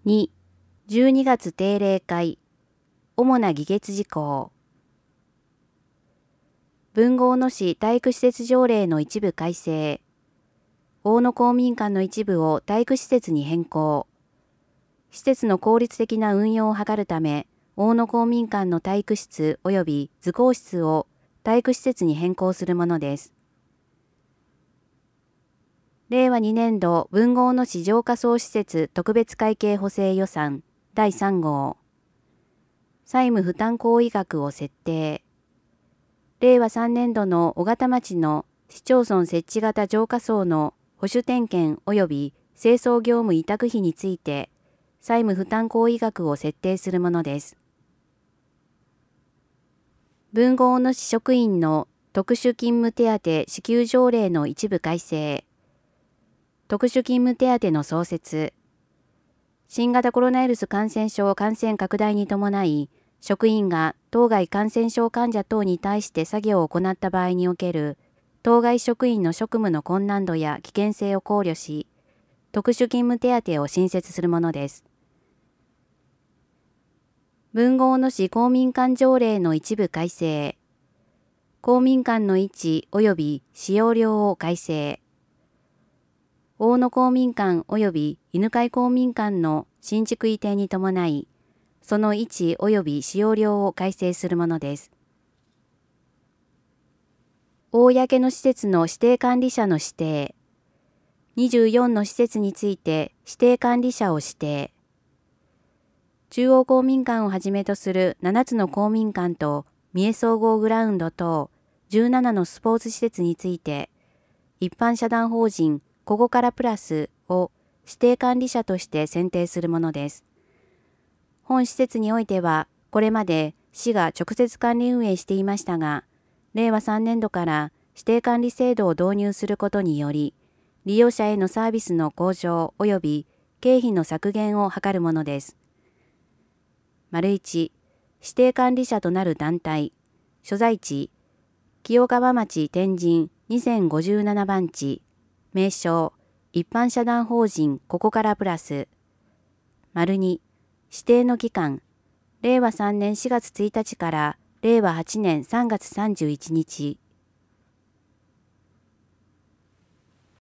2、12月定例会、主な議決事項。豊後大野市体育施設条例の一部改正。大野公民館の一部を体育施設に変更。施設の効率的な運用を図るため、大野公民館の体育室及び図工室を体育施設に変更するものです。令和2年度豊後大野市浄化槽施設特別会計補正予算第3号。債務負担行為額を設定。令和3年度の小形町の市町村設置型浄化槽の保守点検及び清掃業務委託費について、債務負担行為額を設定するものです。豊後大野市職員の特殊勤務手当支給条例の一部改正。特殊勤務手当の創設。新型コロナウイルス感染症感染拡大に伴い、職員が当該感染症患者等に対して作業を行った場合における当該職員の職務の困難度や危険性を考慮し、特殊勤務手当を新設するものです。豊後大野市公民館条例の一部改正。公民館の位置及び使用料を改正。大野公民館及び犬飼公民館の新築移転に伴い、その位置及び使用料を改正するものです。公の施設の指定管理者の指定。24の施設について指定管理者を指定。中央公民館をはじめとする7つの公民館と三重総合グラウンド等17のスポーツ施設について、一般社団法人ここからプラスを指定管理者として選定するものです。本施設においては、これまで市が直接管理運営していましたが、令和3年度から指定管理制度を導入することにより、利用者へのサービスの向上及び経費の削減を図るものです。1、指定管理者となる団体、所在地、清川町天神2057番地、名称、一般社団法人ここからプラス。2、指定の期間、令和3年4月1日から令和8年3月31日。